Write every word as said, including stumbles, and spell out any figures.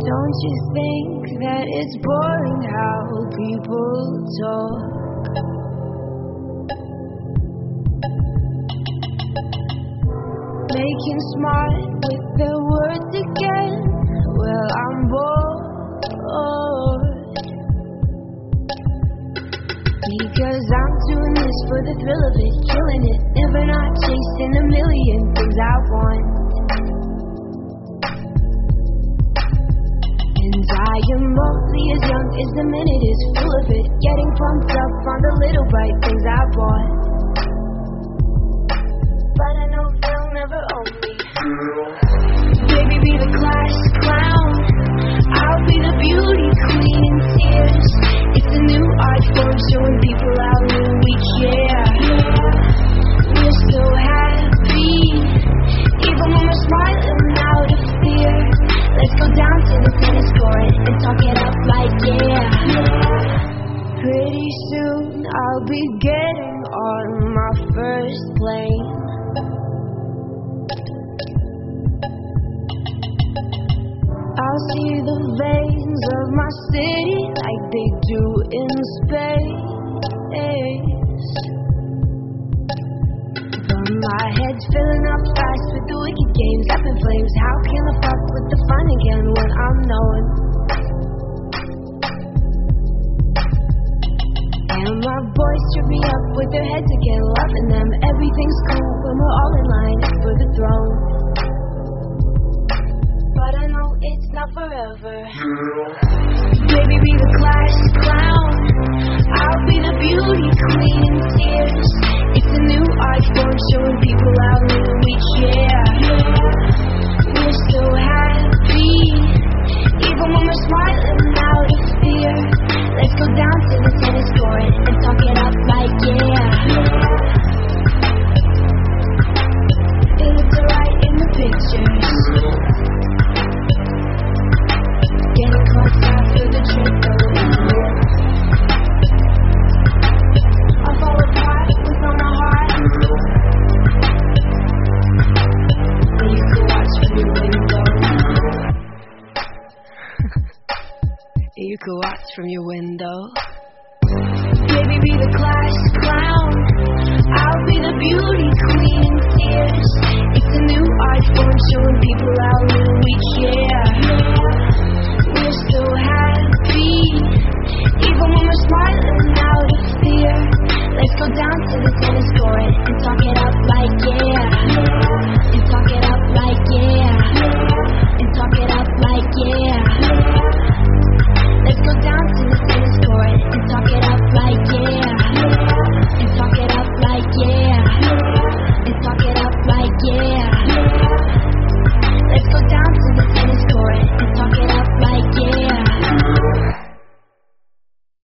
Don't you think that it's boring how people talk? Making smart with their words again. Well, I'm bored, because I'm doing this for the thrill of it, killing it, never not chasing a million things I want. And I am only as young as the minute is full of it, getting pumped up on the little bright things I bought. But I know they'll never own me. Baby, be the class clown, I'll be the beauty queen in tears. It's a new art form showing people how new we care. We're so happy, even when we're smiling out of fear. Let's go down to the tennis court and talk it up like yeah. Pretty soon I'll be getting on my first plane. I'll see the veins of my city like they do in space. But my head's filling up fast with the wicked games, up in flames. How can I fuck with the fun again when I'm known? And my boys trip me up with their heads again, loving them. Everything's cool when we're all in line for the throne. But I know it's not forever. Baby, be the class clown, I'll be the beauty queen in tears. It's a new art form showing people how new we care. We're so happy, even when we're smiling out of fear. Let's go down to the tennis court and talk it up like yeah. It looks alright in the pictures. Getting caught after the trip though. I fall apart with on a heart. And you can watch from your window. You can watch from your window. Baby, be the class clown, I'll be the beauty queen in tears. It's a new art form showing people how new we care.